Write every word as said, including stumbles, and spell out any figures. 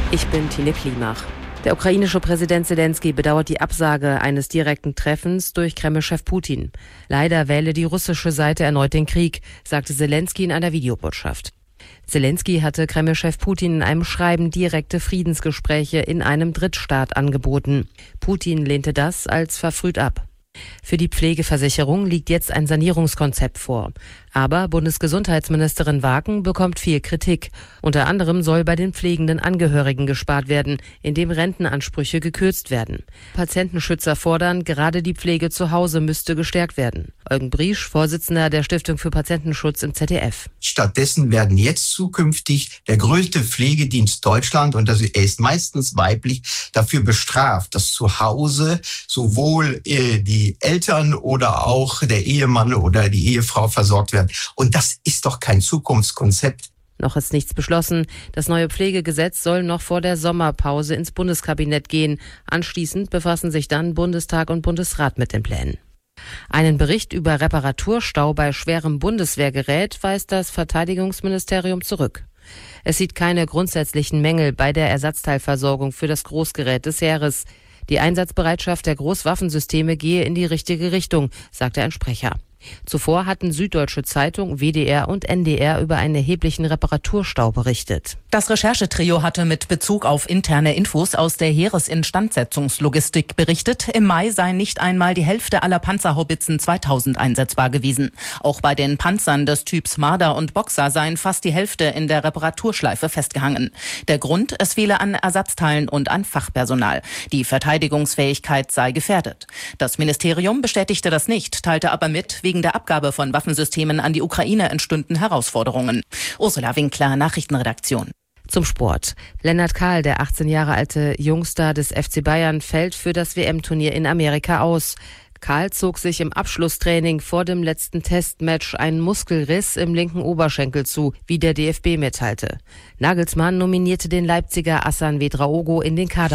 Ich bin Tine Klimach. Der ukrainische Präsident Selenskyj bedauert die Absage eines direkten Treffens durch Kreml-Chef Putin. Leider wähle die russische Seite erneut den Krieg, sagte Selenskyj in einer Videobotschaft. Selenskyj hatte Kreml-Chef Putin in einem Schreiben direkte Friedensgespräche in einem Drittstaat angeboten. Putin lehnte das als verfrüht ab. Für die Pflegeversicherung liegt jetzt ein Sanierungskonzept vor. Aber Bundesgesundheitsministerin Waken bekommt viel Kritik. Unter anderem soll bei den pflegenden Angehörigen gespart werden, indem Rentenansprüche gekürzt werden. Patientenschützer fordern, gerade die Pflege zu Hause müsste gestärkt werden. Eugen Briesch, Vorsitzender der Stiftung für Patientenschutz im Z D F. Stattdessen werden jetzt zukünftig der größte Pflegedienst Deutschland, und das, er ist meistens weiblich, dafür bestraft, dass zu Hause sowohl äh, die Eltern oder auch der Ehemann oder die Ehefrau versorgt werden. Und das ist doch kein Zukunftskonzept. Noch ist nichts beschlossen. Das neue Pflegegesetz soll noch vor der Sommerpause ins Bundeskabinett gehen. Anschließend befassen sich dann Bundestag und Bundesrat mit den Plänen. Einen Bericht über Reparaturstau bei schwerem Bundeswehrgerät weist das Verteidigungsministerium zurück. Es sieht keine grundsätzlichen Mängel bei der Ersatzteilversorgung für das Großgerät des Heeres. Die Einsatzbereitschaft der Großwaffensysteme gehe in die richtige Richtung, sagte ein Sprecher. Zuvor hatten Süddeutsche Zeitung, W D R und N D R über einen erheblichen Reparaturstau berichtet. Das Recherchetrio hatte mit Bezug auf interne Infos aus der Heeresinstandsetzungslogistik berichtet, im Mai sei nicht einmal die Hälfte aller Panzerhaubitzen zweitausend einsetzbar gewesen. Auch bei den Panzern des Typs Marder und Boxer seien fast die Hälfte in der Reparaturschleife festgehangen. Der Grund, es fehle an Ersatzteilen und an Fachpersonal. Die Verteidigungsfähigkeit sei gefährdet. Das Ministerium bestätigte das nicht, teilte aber mit, wegen der Abgabe von Waffensystemen an die Ukraine entstünden Herausforderungen. Ursula Winkler, Nachrichtenredaktion. Zum Sport. Lennart Kahl, der achtzehn Jahre alte Jungstar des F C Bayern, fällt für das W M-Turnier in Amerika aus. Kahl zog sich im Abschlusstraining vor dem letzten Testmatch einen Muskelriss im linken Oberschenkel zu, wie der D F B mitteilte. Nagelsmann nominierte den Leipziger Hassan Vedraogo in den Kader.